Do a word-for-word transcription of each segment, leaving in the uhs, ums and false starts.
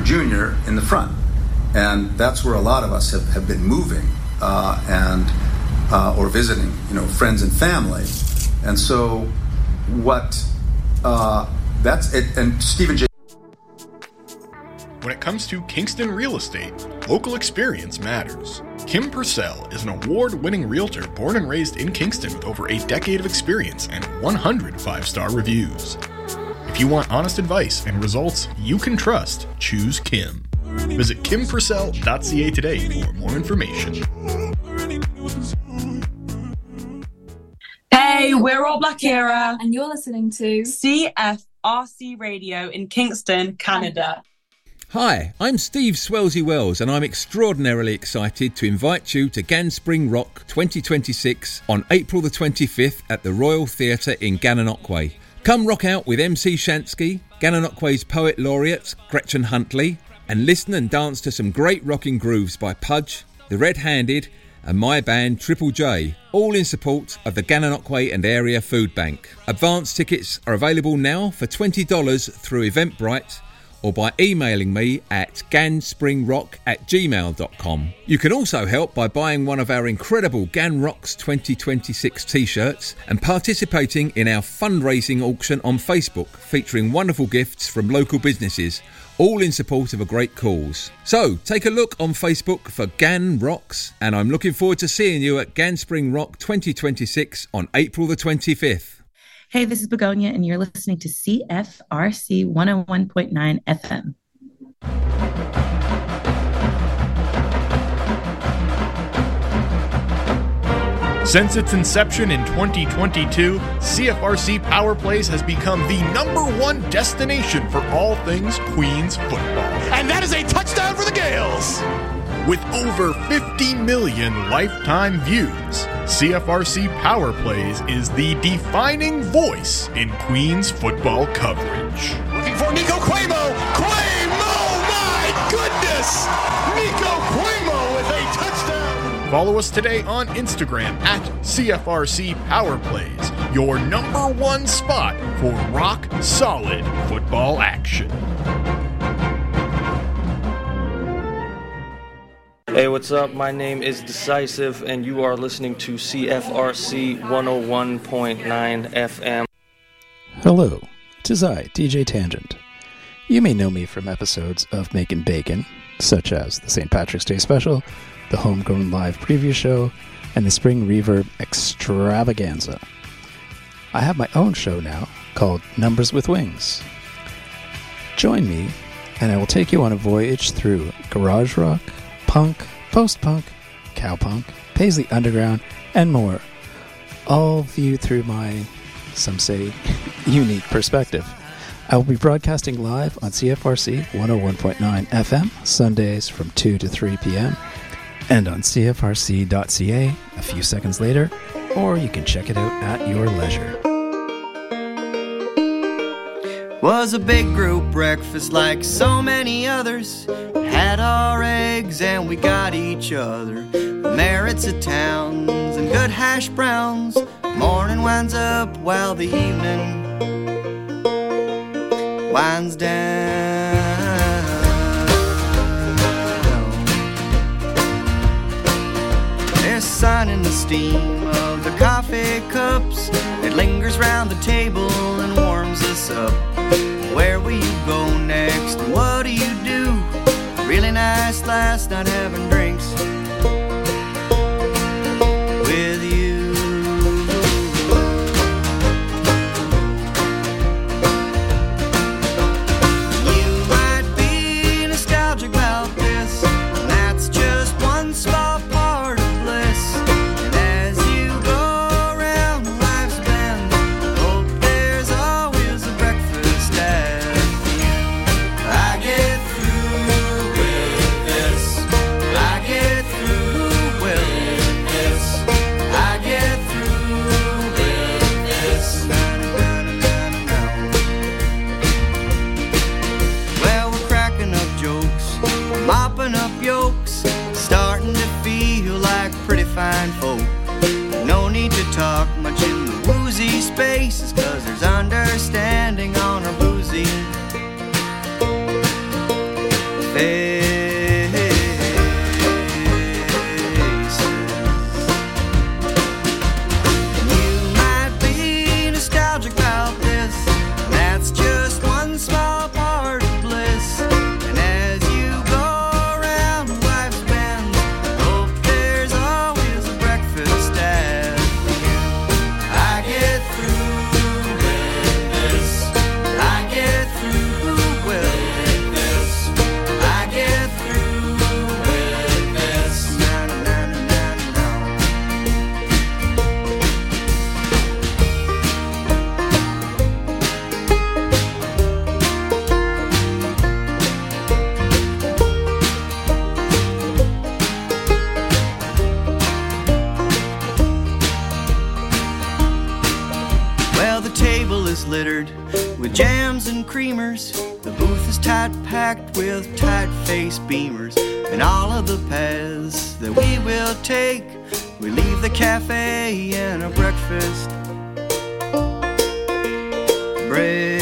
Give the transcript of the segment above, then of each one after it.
Junior in the front. And that's where a lot of us have, have been moving uh, and uh, or visiting, you know, friends and family. And so what uh, that's it. And Stephen J. When it comes to Kingston real estate, local experience matters. Kim Purcell is an award-winning realtor born and raised in Kingston with over a decade of experience and one hundred five-star reviews. If you want honest advice and results you can trust, choose Kim. Visit kim purcell dot c a today for more information. Hey, we're All Black Era, and you're listening to C F R C Radio in Kingston, Canada. Hi, I'm Steve Swelsey Wells and I'm extraordinarily excited to invite you to Ganspring Rock twenty twenty-six on April the twenty-fifth at the Royal Theatre in Gananoque. Come rock out with M C Shansky, Gananoque's Poet Laureate Gretchen Huntley, and listen and dance to some great rocking grooves by Pudge, The Red Handed and my band Triple J, all in support of the Gananoque and Area Food Bank. Advance tickets are available now for twenty dollars through Eventbrite or by emailing me at ganspringrock at gmail dot com. You can also help by buying one of our incredible Gan Rocks twenty twenty-six t-shirts and participating in our fundraising auction on Facebook featuring wonderful gifts from local businesses, all in support of a great cause. So, take a look on Facebook for Gan Rocks, and I'm looking forward to seeing you at Ganspring Rock twenty twenty-six on April the twenty-fifth. Hey, this is Begonia, and you're listening to C F R C one oh one point nine F M. Since its inception in twenty twenty-two, C F R C Power Plays has become the number one destination for all things Queens football. And that is a touchdown for the Gales! With over fifty million lifetime views, C F R C Power Plays is the defining voice in Queens football coverage. Looking for Nico Cuomo! Cuomo! My goodness! Nico Cuomo with a touchdown! Follow us today on Instagram at C F R C Power Plays, your number one spot for rock solid football action. Hey, what's up? My name is Decisive, and you are listening to C F R C one oh one point nine F M. Hello, 'tis I, D J Tangent. You may know me from episodes of Makin' Bacon, such as the Saint Patrick's Day Special, the Homegrown Live Preview Show, and the Spring Reverb Extravaganza. I have my own show now called Numbers with Wings. Join me, and I will take you on a voyage through garage rock, punk, post-punk, cowpunk, Paisley Underground, and more, all viewed through my, some say, unique perspective. I will be broadcasting live on C F R C one oh one point nine F M, Sundays from two to three p.m., and on C F R C dot C A a few seconds later, or you can check it out at your leisure. Was a big group breakfast like so many others. Had our eggs and we got each other. The merits of towns and good hash browns. Morning winds up while the evening winds down. There's sun in the steam of the coffee cups. It lingers round the table and warms us up. Where will you go next? And what do you do? Really nice last night having drinks with you. You might be nostalgic about this, and that's just one small part of bliss. And as you go around life's bend, hope there's always a breakfast at the end. I get through with this. I littered with jams and creamers. The booth is tight packed with tight-faced beamers. And all of the paths that we will take, we leave the cafe and a breakfast break.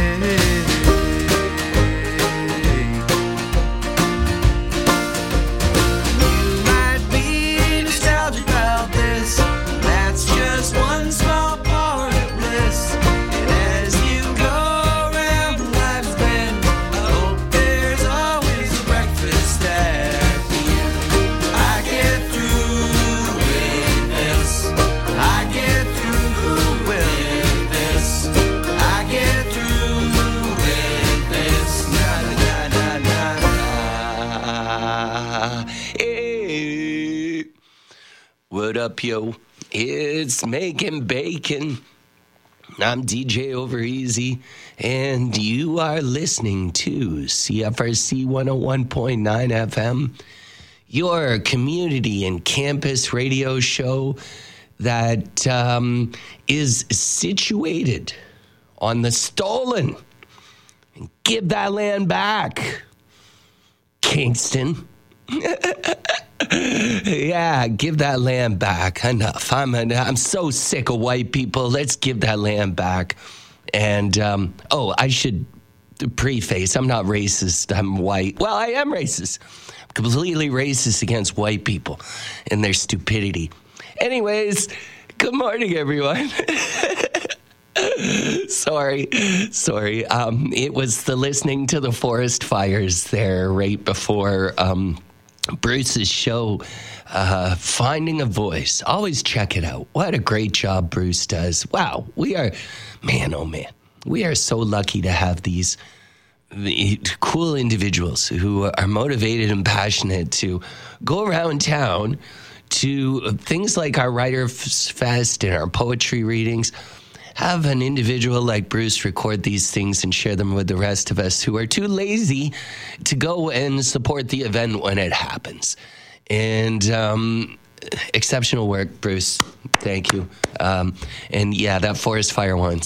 You might be nostalgic about this, that's just one small part of bliss. And as you go around life's bend, I hope there's always a breakfast at the end. I get through with this, I get through with this, I get through with this. Na na na na na. Hey, what up, yo? It's Making Bacon. I'm D J Overeasy, and you are listening to C F R C one oh one point nine F M, your community and campus radio show that um, is situated on the stolen. And give that land back, Kingston. Yeah, give that land back. Enough. I'm I'm so sick of white people. Let's give that land back. And, um, oh, I should preface, I'm not racist. I'm white. Well, I am racist. I'm completely racist against white people and their stupidity. Anyways, good morning, everyone. Sorry, sorry. Um, it was the listening to the forest fires there right before um, Bruce's show, uh, Finding a Voice. Always check it out. What a great job Bruce does. Wow, we are, man, oh man, we are so lucky to have these cool individuals who are motivated and passionate to go around town to things like our Writers' Fest and our poetry readings. Have an individual like Bruce record these things and share them with the rest of us who are too lazy to go and support the event when it happens. And um, exceptional work, Bruce. Thank you. Um, and yeah, that forest fire one.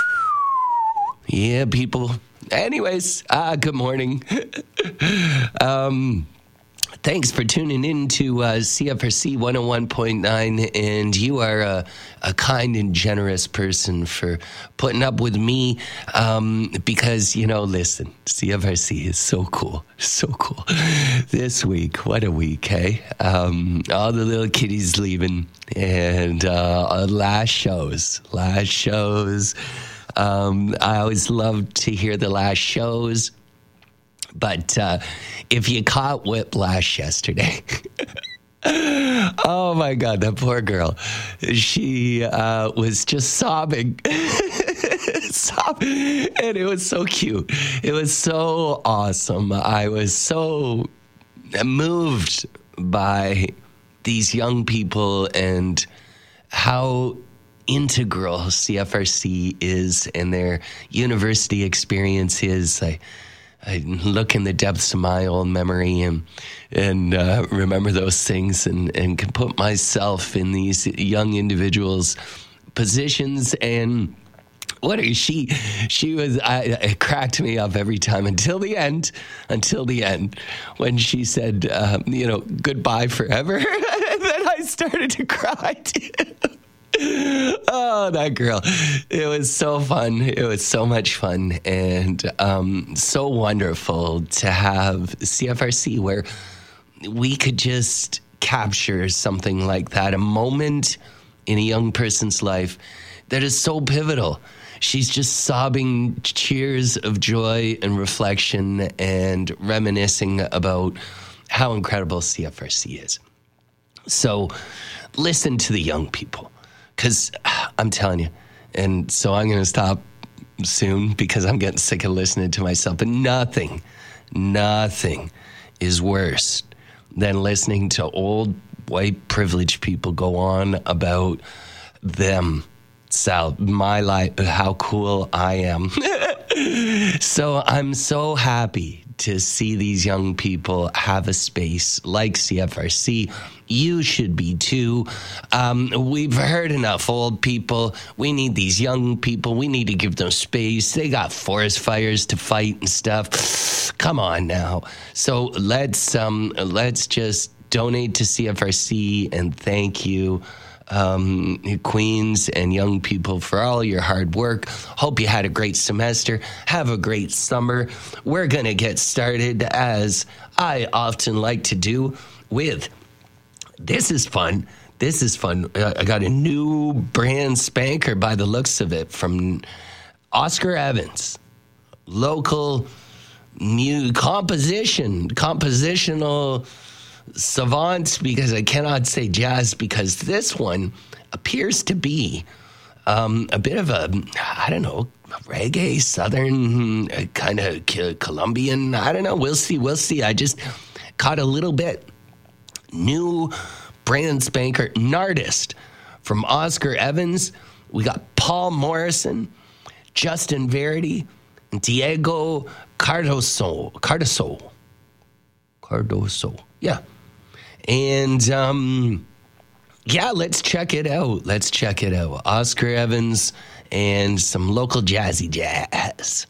Yeah, people. Anyways, uh, good morning. um, Thanks for tuning in to uh, C F R C one oh one point nine, and you are a, a kind and generous person for putting up with me um, because, you know, listen, C F R C is so cool, so cool. This week, what a week, hey? Um, all the little kiddies leaving, and uh, last shows, last shows. Um, I always love to hear the last shows. But uh, if you caught Whiplash yesterday, oh my God, that poor girl. She uh, was just sobbing. sobbing. And it was so cute. It was so awesome. I was so moved by these young people and how integral C F R C is and their university experience is. I, I look in the depths of my old memory and and uh, remember those things and, and can put myself in these young individuals' positions. And what is she? She was, I, it cracked me up every time until the end, until the end, when she said, um, you know, goodbye forever. And then I started to cry too. Oh, that girl. It was so fun. It was so much fun and um, so wonderful to have C F R C where we could just capture something like that, a moment in a young person's life that is so pivotal. She's just sobbing tears of joy and reflection and reminiscing about how incredible C F R C is. So listen to the young people, because I'm telling you, and so I'm going to stop soon because I'm getting sick of listening to myself, but nothing, nothing is worse than listening to old white privileged people go on about them. Sal, my life, how cool I am. So I'm so happy to see these young people have a space like C F R C. You should be too. Um, we've heard enough old people. We need these young people. We need to give them space. They got forest fires to fight and stuff. Come on now. So let's um, let's just donate to C F R C and thank you. Um, Queens and young people for all your hard work. Hope you had a great semester. Have a great summer. We're going to get started, as I often like to do, with this is fun. This is fun. Uh, I got a new brand spanker by the looks of it from Oscar Evans, local new composition, compositional savant, because I cannot say jazz, because this one appears to be um, a bit of a, I don't know, reggae, southern, uh, kind of Colombian. I don't know. We'll see. We'll see. I just caught a little bit. New brand spanker, Nardist from Oscar Evans. We got Paul Morrison, Justin Verity, and Diego Cardoso. Cardoso. Cardoso. Yeah. And, um, yeah, let's check it out. Let's check it out. Oscar Evans and some local jazzy jazz.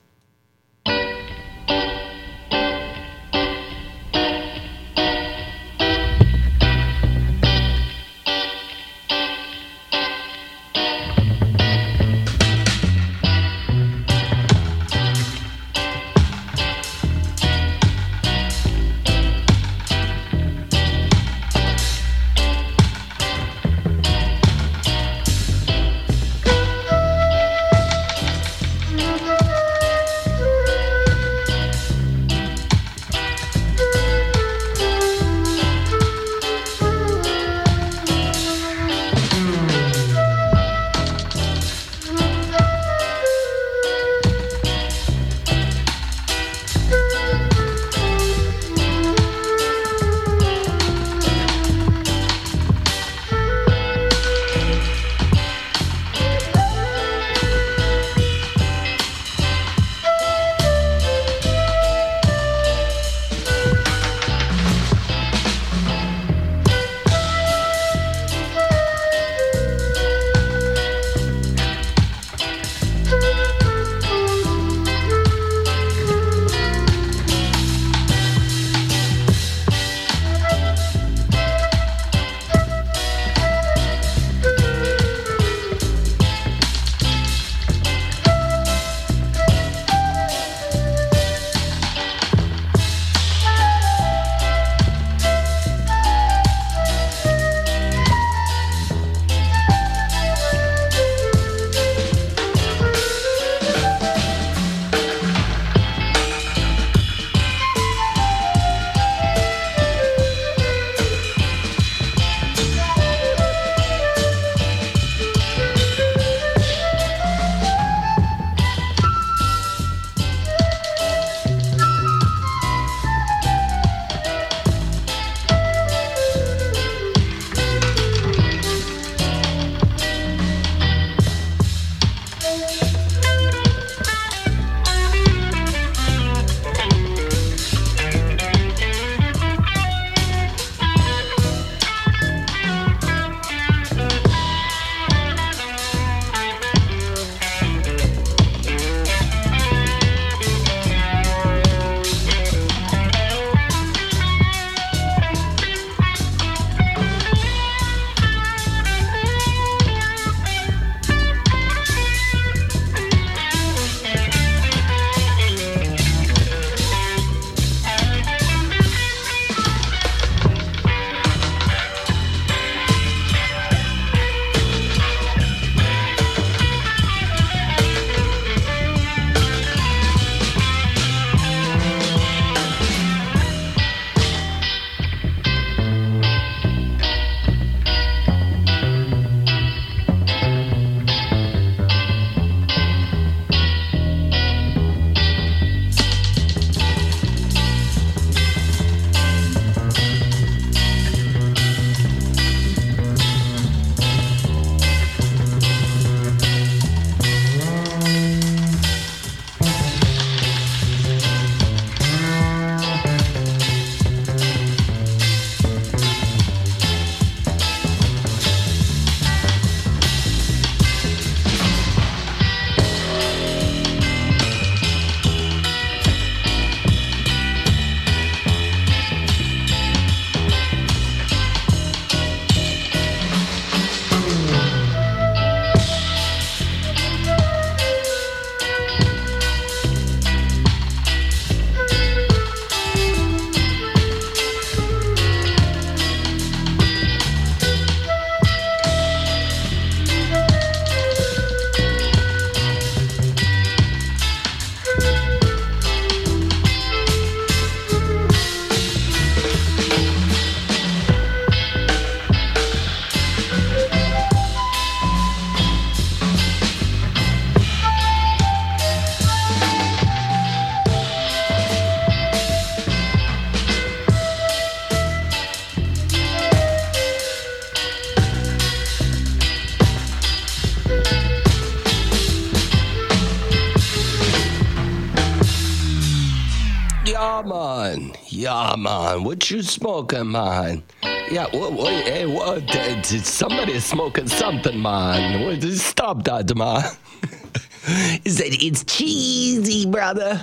man. Yeah, man. What you smoking, man? Yeah, what, what, hey, what? Did somebody smoking something, man? What, stop that, man. He said, it's cheesy, brother.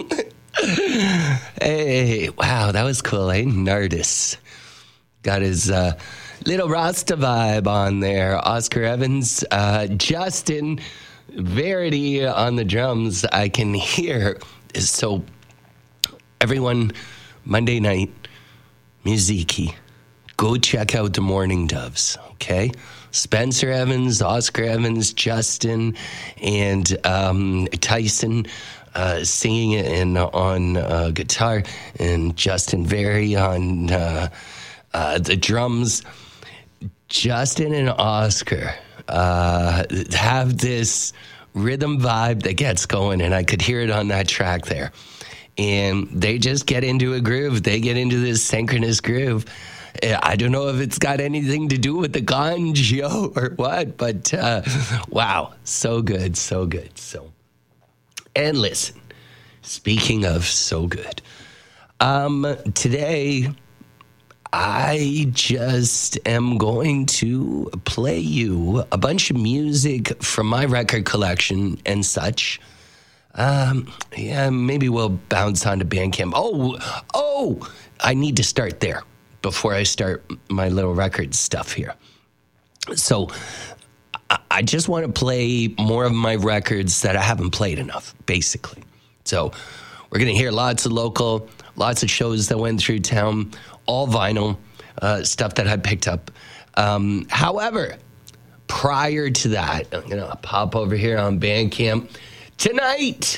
Hey, wow, that was cool, eh? Nerdist. Got his uh, little Rasta vibe on there. Oscar Evans, uh, Justin Verity on the drums. I can hear. So, everyone, Monday night, Muziki. Go check out the Morning Doves, okay? Spencer Evans, Oscar Evans, Justin, and um, Tyson uh, singing it in, on uh, guitar, and Justin Very on uh, uh, the drums. Justin and Oscar uh, have this rhythm vibe that gets going, and I could hear it on that track there. And they just get into a groove. They get into this synchronous groove. I don't know if it's got anything to do with the ganjo or what, but uh, wow, so good, so good. So, and listen, speaking of so good, um, today I just am going to play you a bunch of music from my record collection and such. Um, yeah, maybe we'll bounce onto Bandcamp. Oh, oh, I need to start there before I start my little record stuff here. So I just want to play more of my records that I haven't played enough, basically. So we're going to hear lots of local, lots of shows that went through town, all vinyl, uh, stuff that I picked up. Um, however, prior to that, I'm going to pop over here on Bandcamp. Tonight,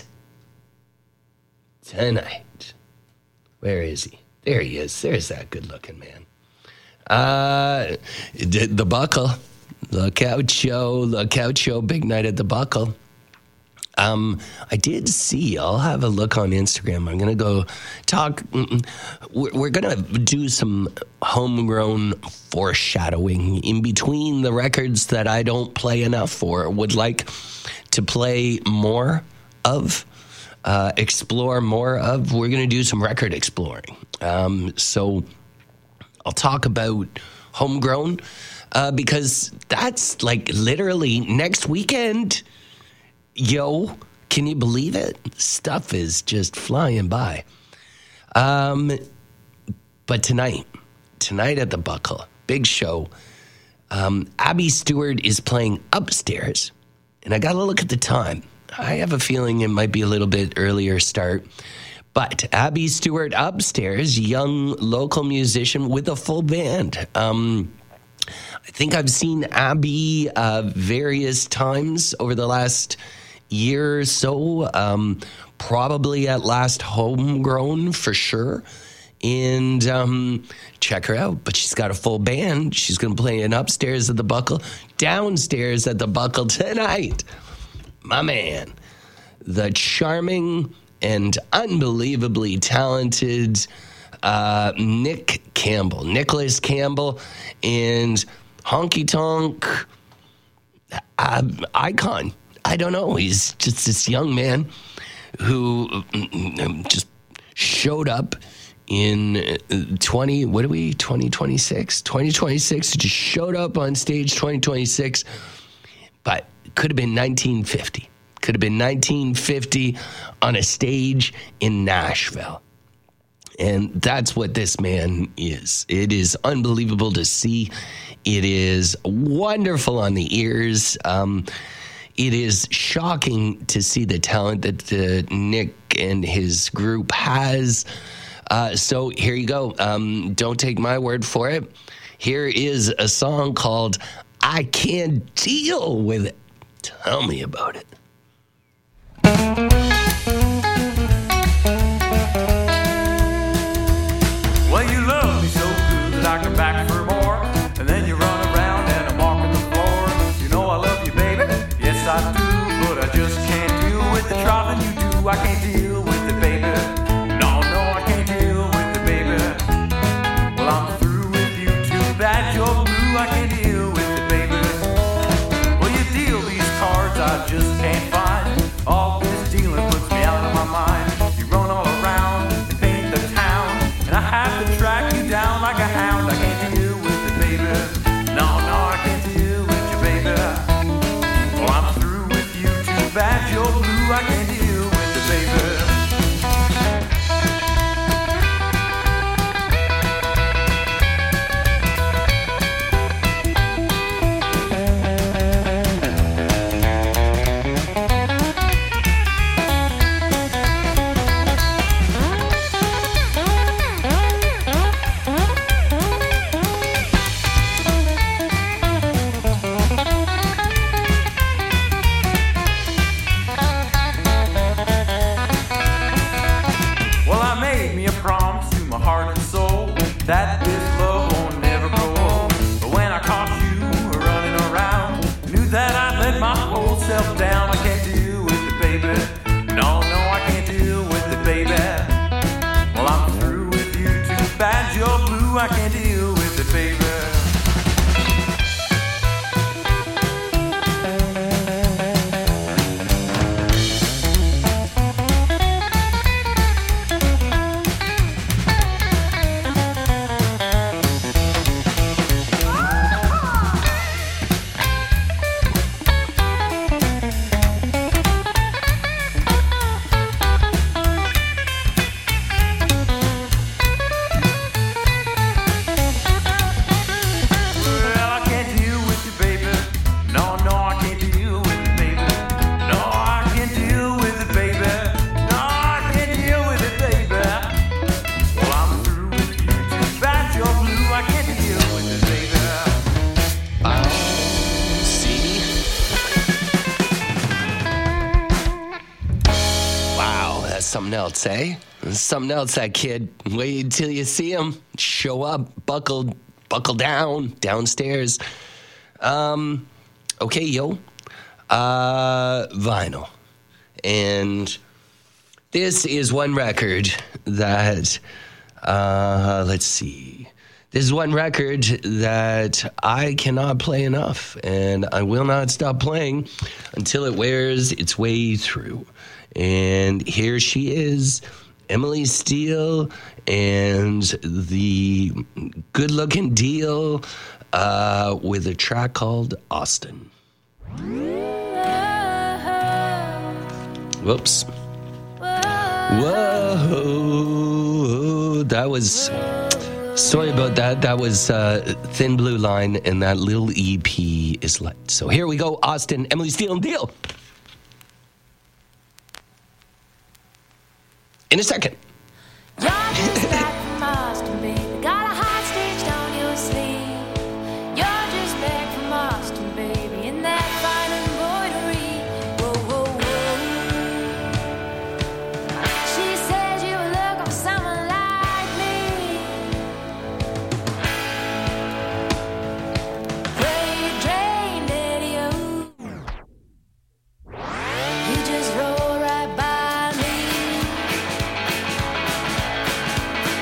tonight, where is he? There he is. There's that good-looking man. Uh, the, the Buckle, Lookout Show, Lookout Show, big night at the Buckle. Um, I did see, I'll have a look on Instagram. I'm going to go talk. We're, we're going to do some homegrown foreshadowing in between the records that I don't play enough or would like to play more of. Uh, explore more of. We're going to do some record exploring. Um, so I'll talk about homegrown uh, because that's like literally next weekend. Yo, can you believe it? Stuff is just flying by. Um, but tonight, tonight at the Buckle, big show. Um, Abby Stewart is playing upstairs, and I got to look at the time. I have a feeling it might be a little bit earlier start. But Abby Stewart upstairs, young local musician with a full band. Um, I think I've seen Abby uh, various times over the last year or so, um, probably at Last Homegrown for sure. And um, check her out. But she's got a full band. She's going to play an upstairs at the Buckle, downstairs at the Buckle tonight. My man, the charming and unbelievably talented uh, Nick Campbell, Nicholas Campbell, and Honky Tonk uh, icon. I don't know. He's just this young man who just showed up in twenty, what are we, twenty twenty-six? twenty twenty-six, just showed up on stage twenty twenty-six, but could have been nineteen fifty. Could have been nineteen fifty on a stage in Nashville. And that's what this man is. It is unbelievable to see. It is wonderful on the ears. Um, it is shocking to see the talent that uh, Nick and his group has. Uh, so here you go. Um, don't take my word for it. Here is a song called I Can't Deal With It. Tell me about it. Well, you love me so good that I come back for more, and then you run around and I'm walking the floor. You know I love you, baby. Yes, I do, but I just can't deal with the trouble you do. I can't deal with it, baby. No, no, I can't deal with it, baby. Well, I'm through with you. Too bad you're blue. I can't deal with it, baby. Well, you deal these cards I just can't find. All this dealing puts me out of my mind. You run all around and paint the have to track you down like a hound. I can't deal with it, baby. No, no, I can't deal with you, baby. Well, I'm through with you, too bad you're blue. I can't deal with it, baby. That this love won't never grow old. But when I caught you running around, knew that I'd let my whole self down. I can't deal with it, baby. No, no, I can't deal with it, baby. Well, I'm through with you, too bad you're blue. I can't deal with it, baby. Something else, eh? Something else, that kid. Wait till you see him. Show up, buckle, buckle down, downstairs. Um, okay, yo. Uh, vinyl. And this is one record that, uh, let's see. This is one record that I cannot play enough, and I will not stop playing until it wears its way through. And here she is, Emily Steele, and the good-looking deal uh, with a track called Austin. Whoops. Whoa. That was... Sorry about that. That was uh, Thin Blue Line, and that little E P is light. So here we go, Austin, Emily Steele, and Deal. In a second. You're just back from Austin, baby. Got a hostage down your sleeve. You're just back from Austin, baby. In that fine embroidery. Whoa, whoa, whoa. She says you were looking for someone like me. Pray drained Eddie-O. You just roll right by me.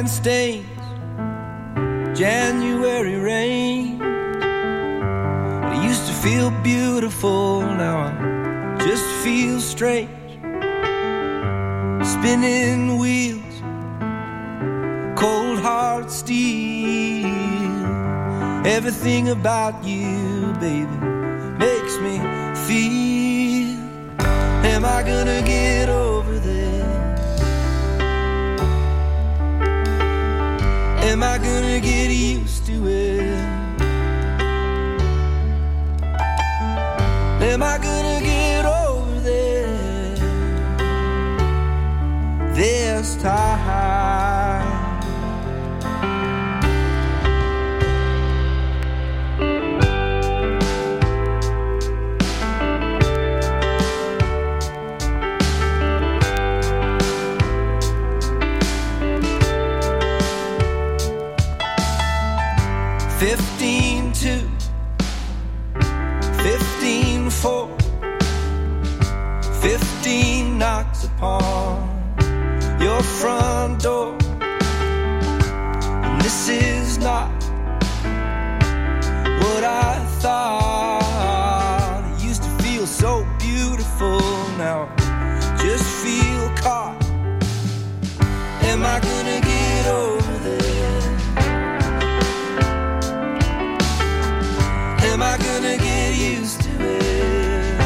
stains, January rain. It used to feel beautiful, now I just feel strange. Spinning wheels, cold hard steel. Everything about you, baby, makes me feel. Am I gonna get over this? Am I gonna get used to it? Am I gonna get over this this time? Fifteen two, fifteen four, fifteen knocks upon your front door, and this is not what I thought. It used to feel so beautiful, now I just feel caught. Am I gonna get over this? Am I gonna get used to it?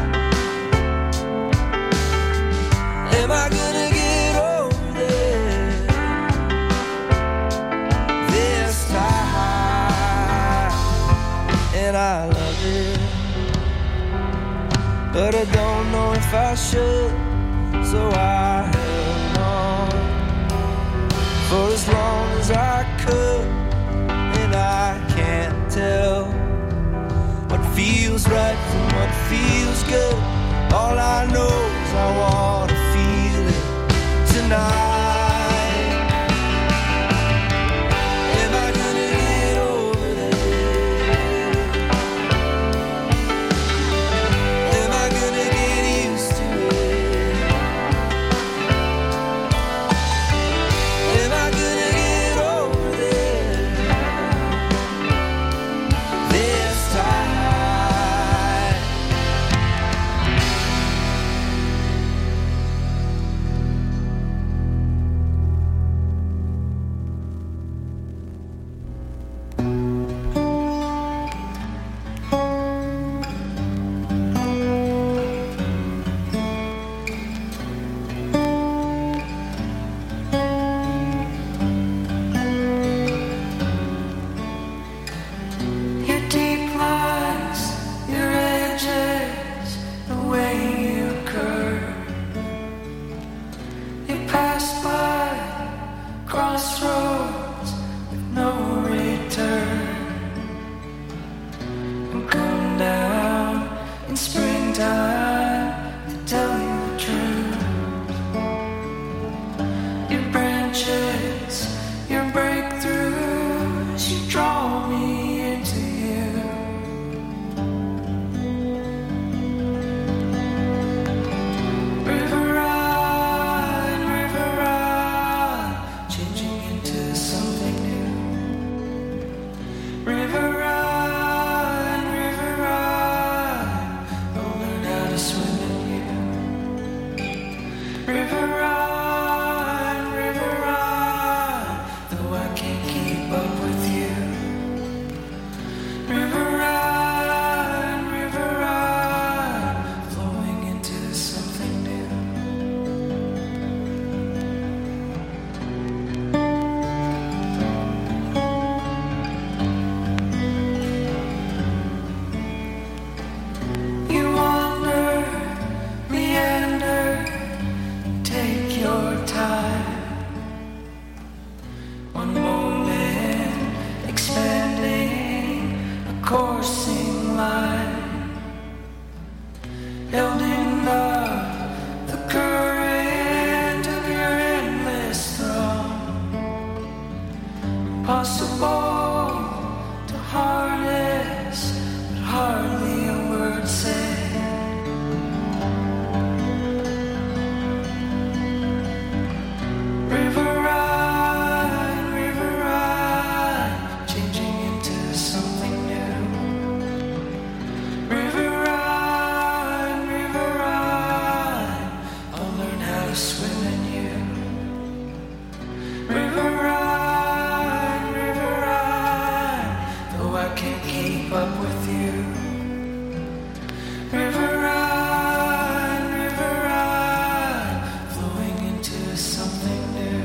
Am I gonna get over this this time? And I love it, but I don't know if I should, so I held on for as long as I could, and I can't tell what feels right from what feels good. All I know is I wanna feel it tonight. Am I gonna get over this? Am I gonna get used to it? Am I gonna get over this this time? Your deep lines, your edges, the way you curve. You passed by crossroads with no return. I'm coming down in springtime to tell you the truth. Your branches, your breakthroughs, you draw me into you. River ride, river ride, changing into something new. River ride, river ride, I'll learn how to swim in you. River ride, river ride, though I can't keep up with you. River ride, river ride, flowing into something new. You wander, meander, take your time. One moment, expanding a coursing line, held in love, the current of your endless throng. Impossible to harness, but hardly a word said. River ride, up with you. River ride, river ride, flowing into something new.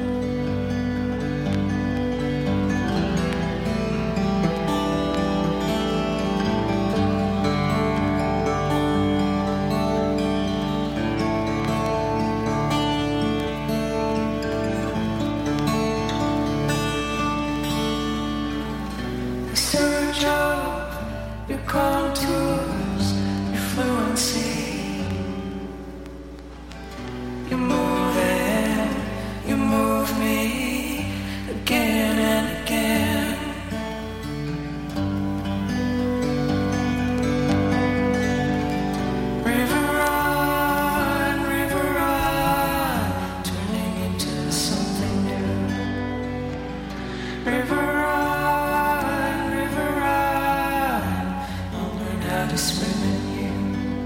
Search out your contours, your fluency. You move in, you move me again and again. River ride, river ride, turning into something new. River ride. To swim in you.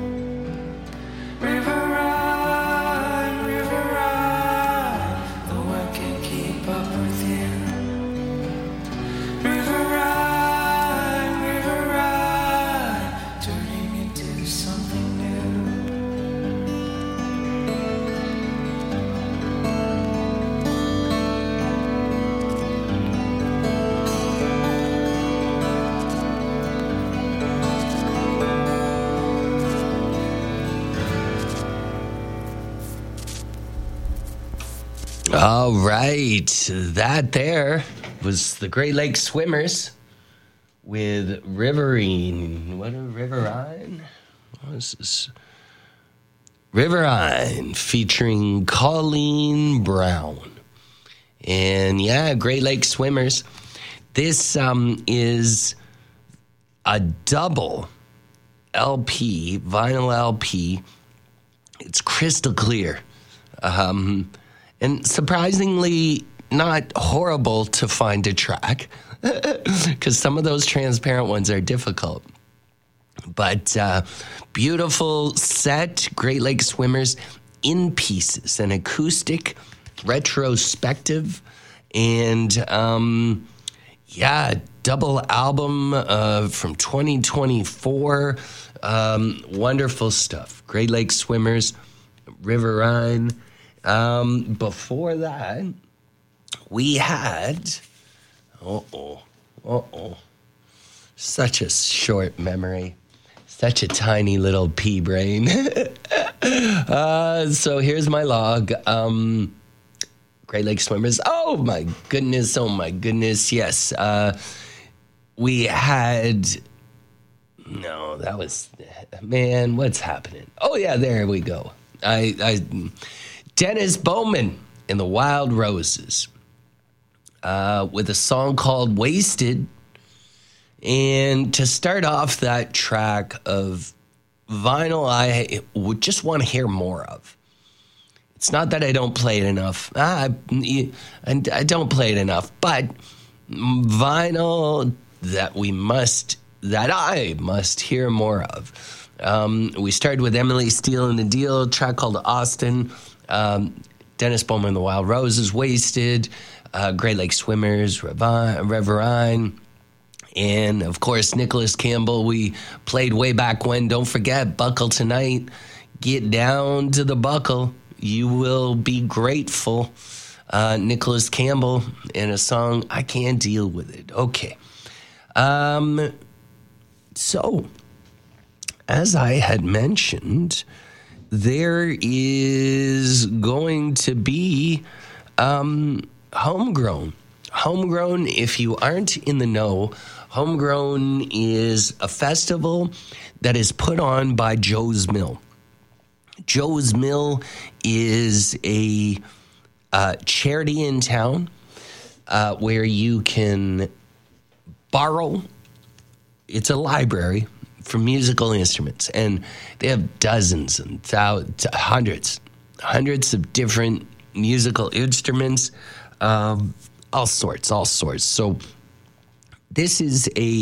River ride, river ride, though I can't keep up with you. River ride, river ride, turning into something new. All right, that there was the Great Lakes Swimmers with Riverine. What a Riverine? What is this? Riverine featuring Colleen Brown. And yeah, Great Lakes Swimmers. This um, is a double L P, vinyl L P. It's crystal clear. Um... And surprisingly, not horrible to find a track, because some of those transparent ones are difficult. But uh, beautiful set, Great Lakes Swimmers in pieces, an acoustic, retrospective, and um, yeah, double album uh, from twenty twenty-four. Um, wonderful stuff. Great Lakes Swimmers, Riverine. Um, before that, we had, uh-oh, uh-oh, such a short memory, such a tiny little pea brain. uh, so here's my log. Um, Great Lakes Swimmers. Oh my goodness. Oh my goodness. Yes. Uh, we had, no, that was, man, what's happening? Oh yeah, there we go. I, I, Dennis Bowman and the Wild Roses uh, with a song called Wasted. And to start off that track of vinyl, I would just want to hear more of. It's not that I don't play it enough. Ah, I, I don't play it enough. But vinyl that we must, that I must hear more of. Um, we started with Emily Steele and the Deal, a track called Austin. Um, Dennis Bowman and the Wild Roses, Wasted, uh, Great Lakes Swimmers, Riverine, and of course Nicholas Campbell. We played way back when. Don't forget, Buckle Tonight. Get down to the buckle. You will be grateful. Uh, Nicholas Campbell in a song, I Can't Deal With It. Okay. Um, so, as I had mentioned, there is going to be um, Homegrown. Homegrown, if you aren't in the know, Homegrown is a festival that is put on by Joe's Mill. Joe's Mill is a uh, charity in town uh, where you can borrow. It's a library for musical instruments, and they have dozens and thousands, hundreds, hundreds of different musical instruments, um, all sorts, all sorts. So this is a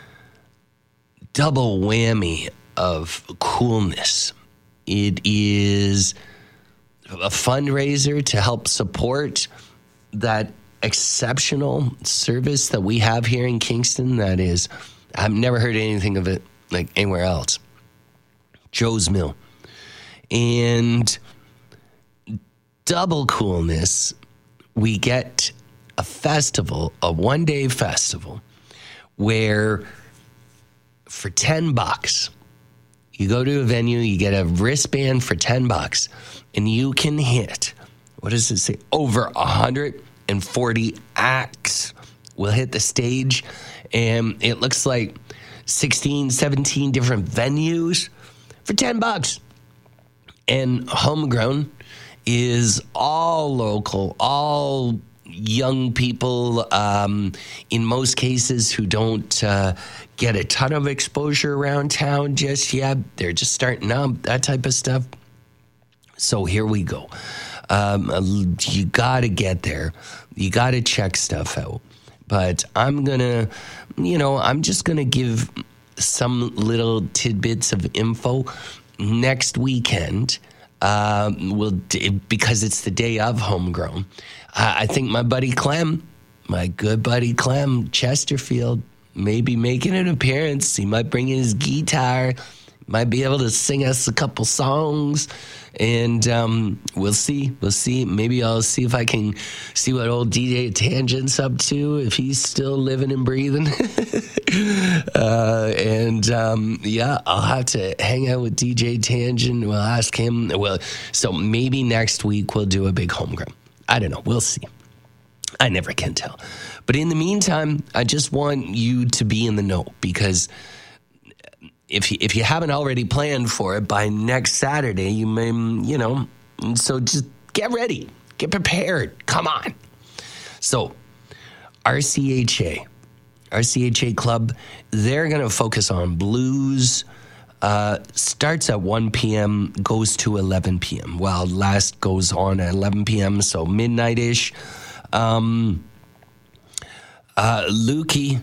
double whammy of coolness. It is a fundraiser to help support that exceptional service that we have here in Kingston that is I've never heard anything of it like anywhere else. Joe's Mill. And double coolness, we get a festival, a one-day festival, where for ten bucks, you go to a venue, you get a wristband for ten bucks, and you can hit, what does it say? Over one hundred forty acts will hit the stage, and it looks like sixteen, seventeen different venues for ten bucks. And Homegrown is all local, all young people, um, in most cases, who don't uh, get a ton of exposure around town just yet. They're just starting up, that type of stuff. So here we go. Um, you got to get there. You got to check stuff out. But I'm going to, you know, I'm just going to give some little tidbits of info next weekend. Uh, we'll, because it's the day of Homegrown. Uh, I think my buddy Clem, my good buddy Clem Chesterfield, may be making an appearance. He might bring in his guitar, might be able to sing us a couple songs, and um, we'll see. We'll see. Maybe I'll see if I can see what old D J Tangent's up to, if he's still living and breathing. uh, and um, yeah, I'll have to hang out with D J Tangent. We'll ask him. Well, so maybe next week we'll do a big Homegrown. I don't know. We'll see. I never can tell. But in the meantime, I just want you to be in the know, because if you, if you haven't already planned for it, by next Saturday, you may, you know, so just get ready. Get prepared. Come on. So R C H A, R C H A Club, they're going to focus on blues. Uh, starts at one p.m., goes to eleven p.m. Well, last goes on at eleven p.m., so midnight-ish. Um, uh, Lukey,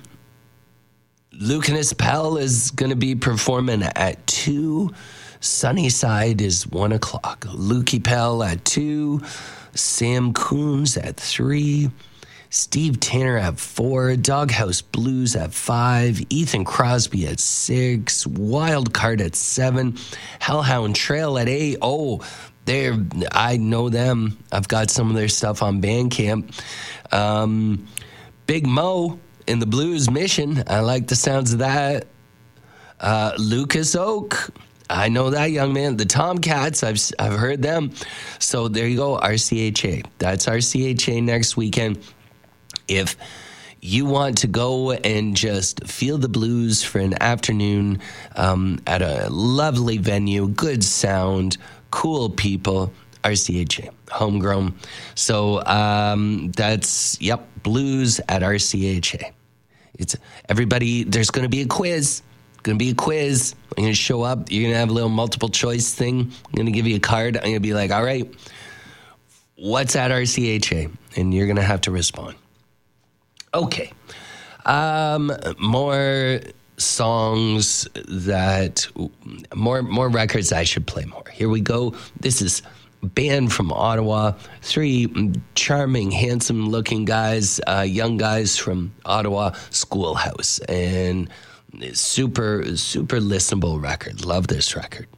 Lucanus Pell is going to be performing at two. Sunnyside is one o'clock. Lukey Pell at two. Sam Coons at three. Steve Tanner at four, Doghouse Blues at five, Ethan Crosby at six, Wild Card at seven, Hellhound Trail at eight. Oh, they're, I know them. I've got some of their stuff on Bandcamp. Um, Big Mo in the Blues Mission. I like the sounds of that. Uh, Lucas Oak. I know that young man. The Tomcats, I've I've heard them. So there you go, R C H A. That's R C H A next weekend. If you want to go and just feel the blues for an afternoon um, at a lovely venue, good sound, cool people, R C H A, Homegrown. So um, that's, yep, blues at R C H A. It's everybody, there's going to be a quiz. Going to be a quiz. I'm going to show up. You're going to have a little multiple choice thing. I'm going to give you a card. I'm going to be like, all right, what's at R C H A? And you're going to have to respond. Okay. Um, more songs that, more more records I should play more. Here we go. This is a band from Ottawa. Three charming, handsome-looking guys, uh, young guys from Ottawa, Schoolhouse. And super, super listenable record. Love this record.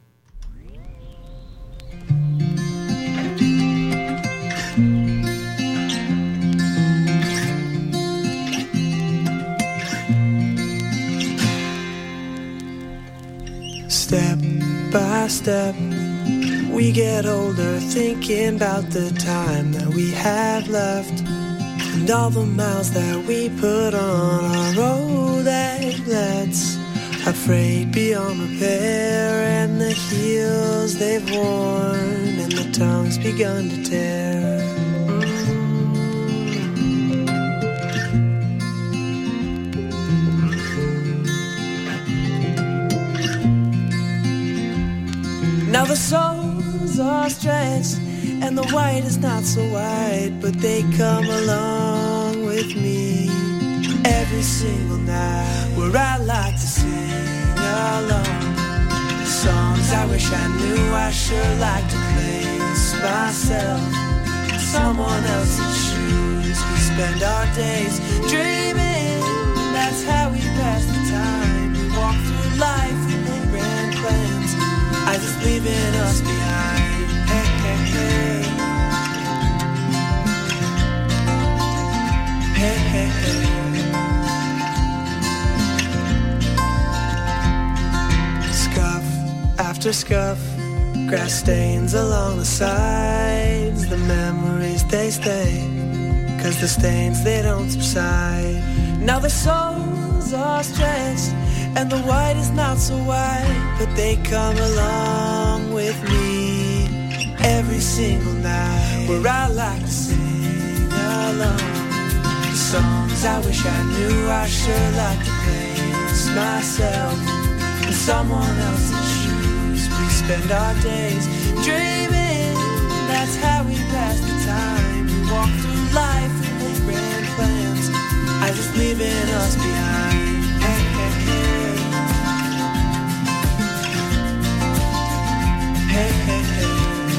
Step by step, we get older, thinking about the time that we have left, and all the miles that we put on our road aglets, afraid beyond repair, and the heels they've worn, and the tongue's begun to tear. Now the soles are stretched and the white is not so white, but they come along with me every single night, where I like to sing along songs I wish I knew. I sure like to place myself in someone else's shoes. We spend our days dreaming, that's how we pass the time. just leaving us behind. Hey, hey, hey. Hey, hey, hey. Scuff after scuff, grass stains along the sides. The memories, they stay, 'cause the stains, they don't subside. Now the souls are stretched and the white is not so white, but they come along with me every single night, where I like to sing along. The songs I wish I knew, I sure like to place myself in someone else's shoes. We spend our days dreaming, that's how we pass the time. We walk through life and make grand plans, I just leaving us behind. Hey, hey, hey. Hey, hey, hey.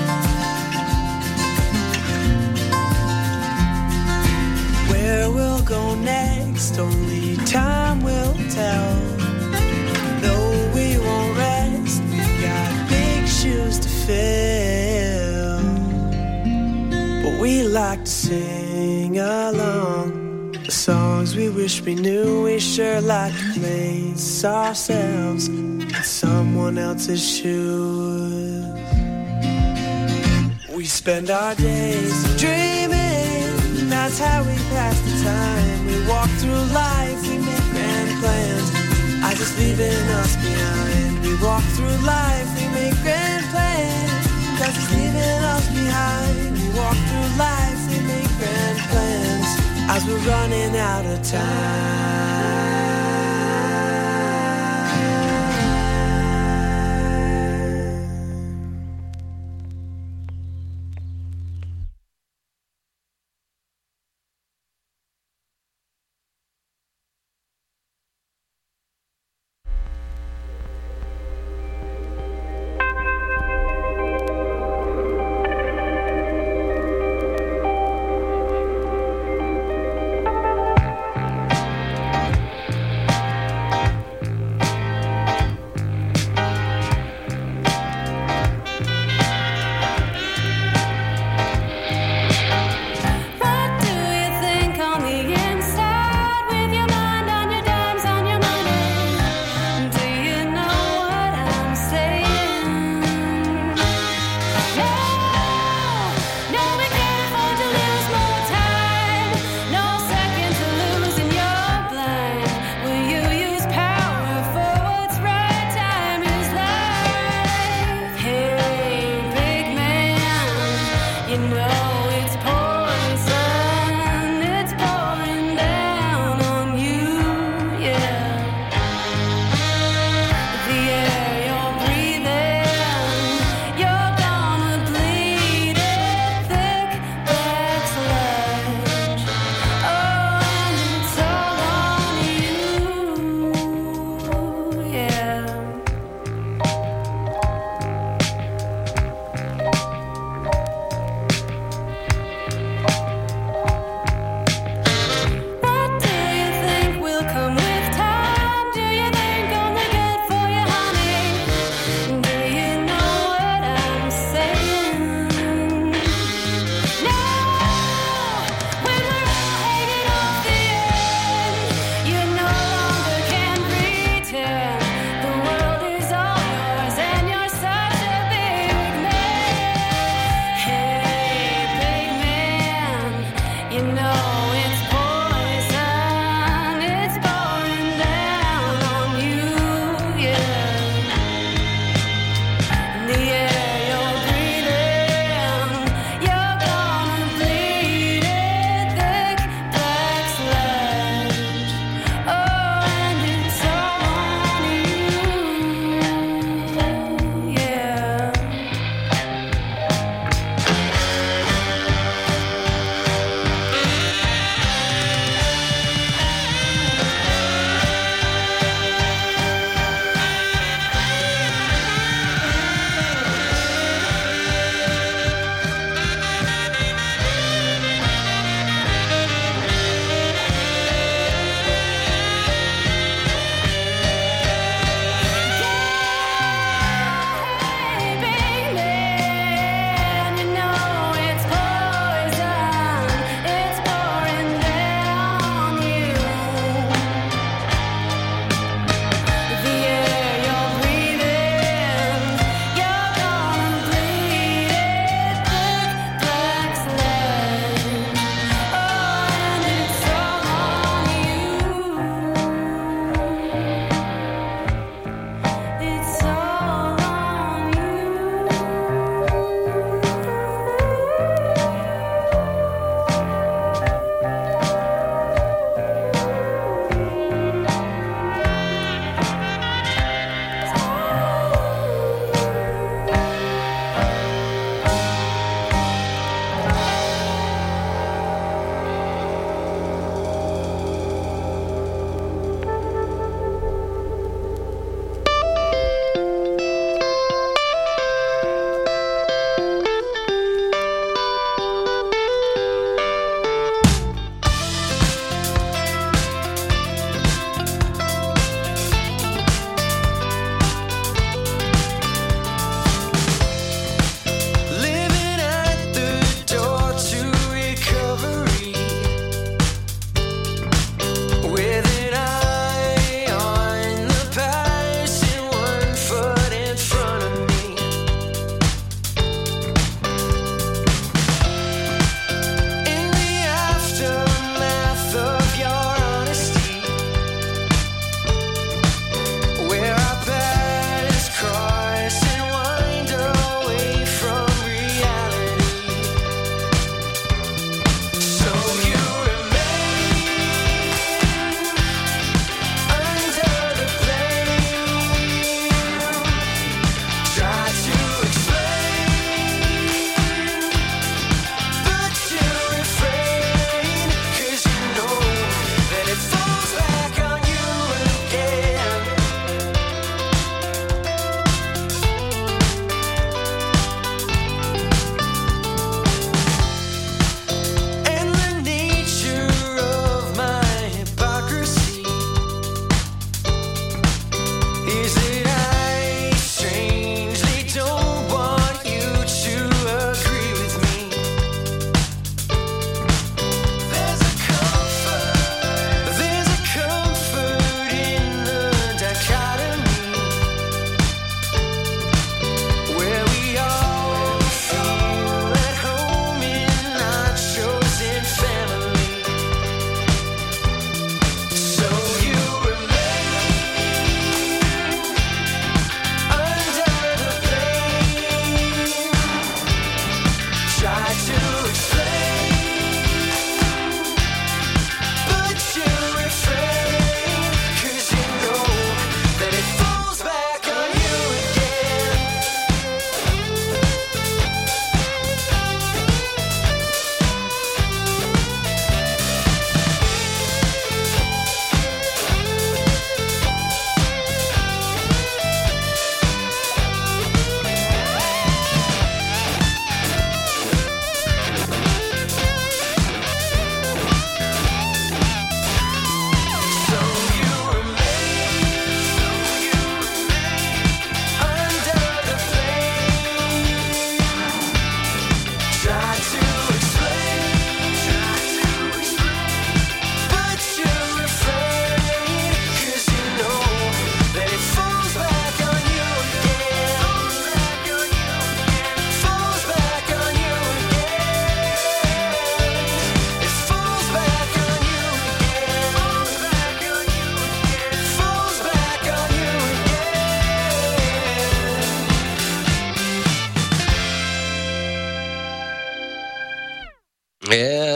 Where we'll go next, only time will tell. No, we won't rest, we got big shoes to fill. But we like to sing along the songs we wish we knew. We sure like to place ourselves in someone else's shoes. We spend our days dreaming, that's how we pass the time. We walk through life, we make grand plans, I just leaving us behind. We walk through life, we make grand plans, I just leaving us behind. We walk through life, we make grand plans, as we're running out of time.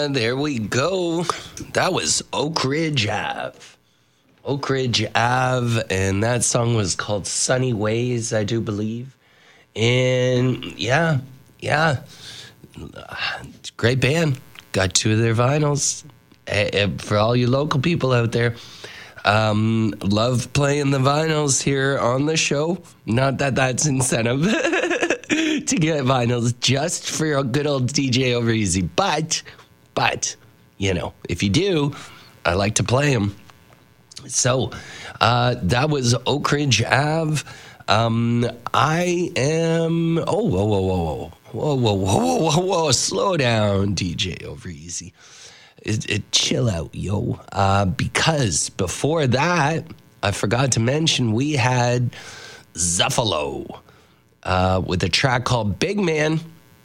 uh, there we go. That was Oak Ridge Ave. Oak Ridge Ave, and that song was called Sunny Ways, I do believe. And yeah, yeah, great band. Got two of their vinyls. Uh, for all you local people out there, um, love playing the vinyls here on the show. Not that that's incentive to get vinyls, just for a good old D J over easy. But, but, you know, if you do, I like to play them. So uh, that was Oak Ridge Ave. Um, I am. Oh, whoa, whoa, whoa, whoa, whoa, whoa, whoa, whoa! Slow down, D J over easy. It, it, chill out, yo. Uh, because before that, I forgot to mention we had Zuffalo uh, with a track called Big Man.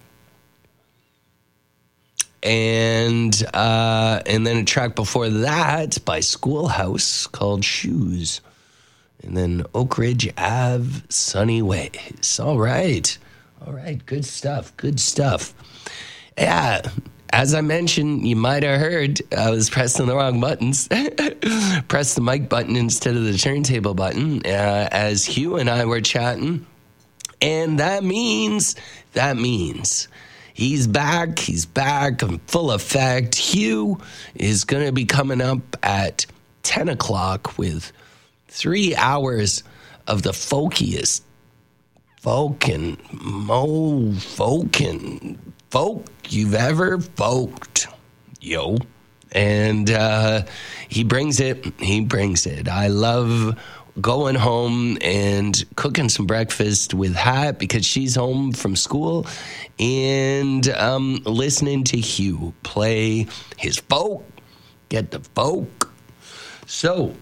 And uh, and then a track before that by Schoolhouse called Shoes. And then Oak Ridge Ave, Sunny Ways. All right. All right. Good stuff. Good stuff. Yeah. As I mentioned, you might have heard I was pressing the wrong buttons. Press the mic button instead of the turntable button uh, as Hugh and I were chatting. And that means, that means... He's back. He's back in full effect. Hugh is going to be coming up at ten o'clock with three hours of the folkiest, folkin', mo folkin', folk you've ever folked, yo. And uh, he brings it. He brings it. I love going home and cooking some breakfast with Hat because she's home from school, and um, listening to Hugh play his folk, get the folk. So,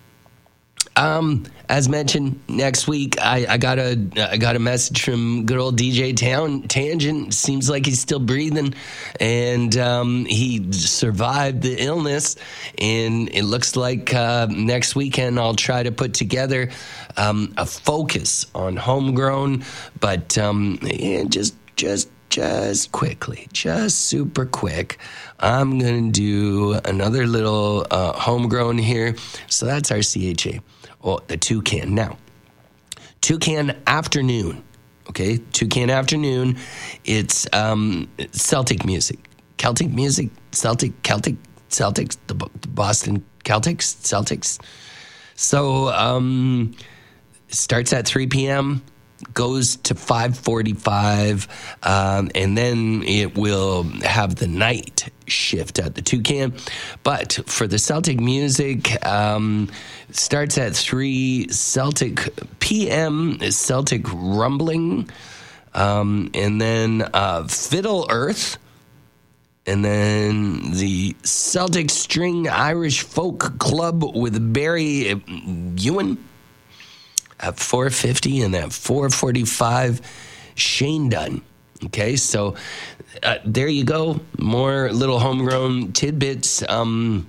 um, as mentioned, next week I, I got a I got a message from good old D J Town Tangent. Seems like he's still breathing, and um, he survived the illness. And it looks like uh, next weekend I'll try to put together um, a focus on homegrown, but um, yeah, just just just quickly, just super quick. I'm gonna do another little uh, homegrown here. So that's our C H A. Oh, the Toucan. Now, Toucan Afternoon, okay? Toucan Afternoon, it's um, Celtic music. Celtic music, Celtic, Celtic, Celtics, the, the Boston Celtics, Celtics. So, um, starts at three p.m., goes to five forty-five, um, and then it will have the night shift at the Toucan. But for the Celtic music, um, starts at three Celtic P M, Celtic Rumbling, um, and then uh, Fiddle Earth, and then the Celtic String Irish Folk Club with Barry Ewan at four fifty, and at four forty-five, Shane Dunn. Okay, so uh, there you go. More little homegrown tidbits. Um,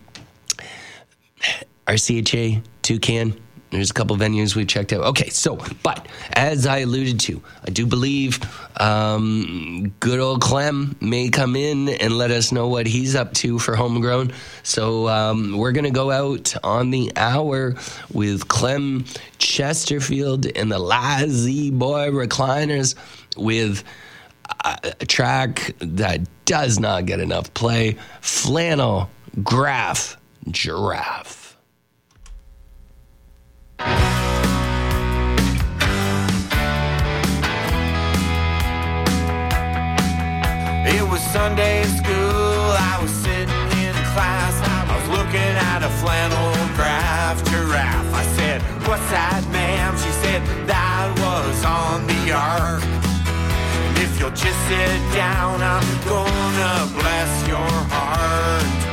R C H A, Toucan. There's a couple venues we've checked out. Okay, so, but as I alluded to, I do believe um, good old Clem may come in and let us know what he's up to for homegrown. So um, we're going to go out on the hour with Clem Chesterfield and the Lazy Boy Recliners with a, a track that does not get enough play, Flannel Graph Giraffe. It was Sunday school, I was sitting in class, I was looking at a flannel graph giraffe. I said, what's that, ma'am? She said, that was on the ark. And if you'll just sit down, I'm gonna bless your heart.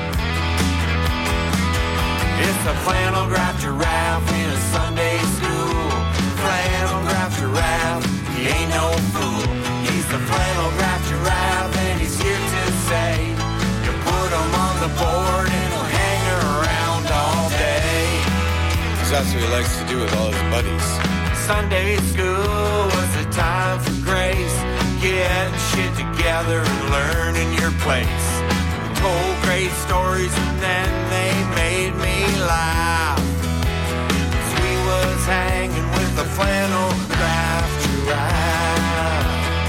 It's a flannel graph giraffe in a Sunday school. Flannel graph giraffe, he ain't no fool. He's the flannel graph giraffe, and he's here to say, you put him on the board and he'll hang around all day. Because that's what he likes to do with all his buddies. Sunday school was a time for grace, getting shit together and learning your place. told great stories and then they made me laugh. 'Cause we was hanging with the flannel graph giraffe.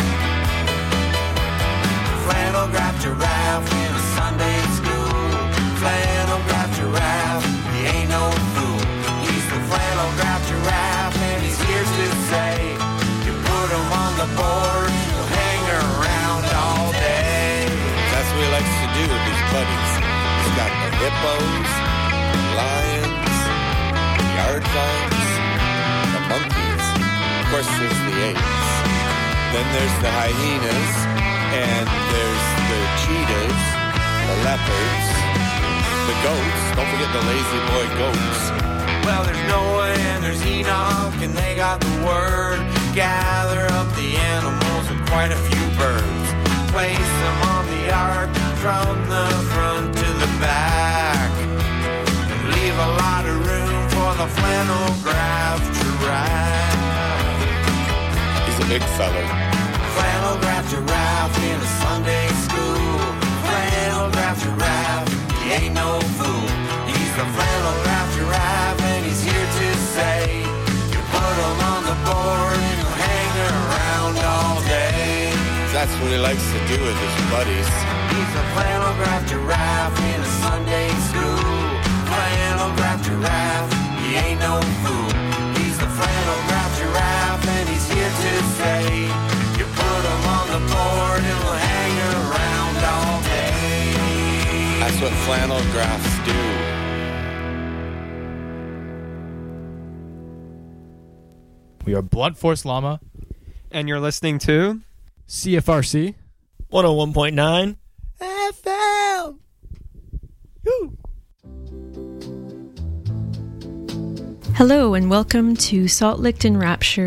Flannel graph giraffe in a Sunday school. Flannel graph giraffe, he ain't no fool. He's the flannel graph giraffe and he's here to say, you put him on the board, he'll hang around all day. That's what he likes to do with his buddies. He's got the hippos, lions, yard vines, the monkeys. Of course, there's the apes. Then there's the hyenas, and there's the cheetahs, the leopards, the goats. Don't forget the lazy boy goats. Well, there's Noah and there's Enoch, and they got the word. Gather up the animals and quite a few birds. Place them on the ark from the front to the back. And leave a lot of room for the flannel graph giraffe. He's a big feller. Flannel graph giraffe in a Sunday school. Flannel graph giraffe, he ain't no fool. He's the flannel graph giraffe and he's here to say, you put him on the board and he'll hang around all day. That's what he likes to do with his buddies. He's a flannel graph giraffe in a Sunday school. Flannel graph giraffe, he ain't no fool. He's the flannel graph giraffe and he's here to say, you put him on the board and he'll hang around all day. That's what flannel graphs do. We are Blunt Force Llama. And you're listening to C F R C one oh one point nine F M. Woo. Hello and welcome to Salt Licked and Rapture.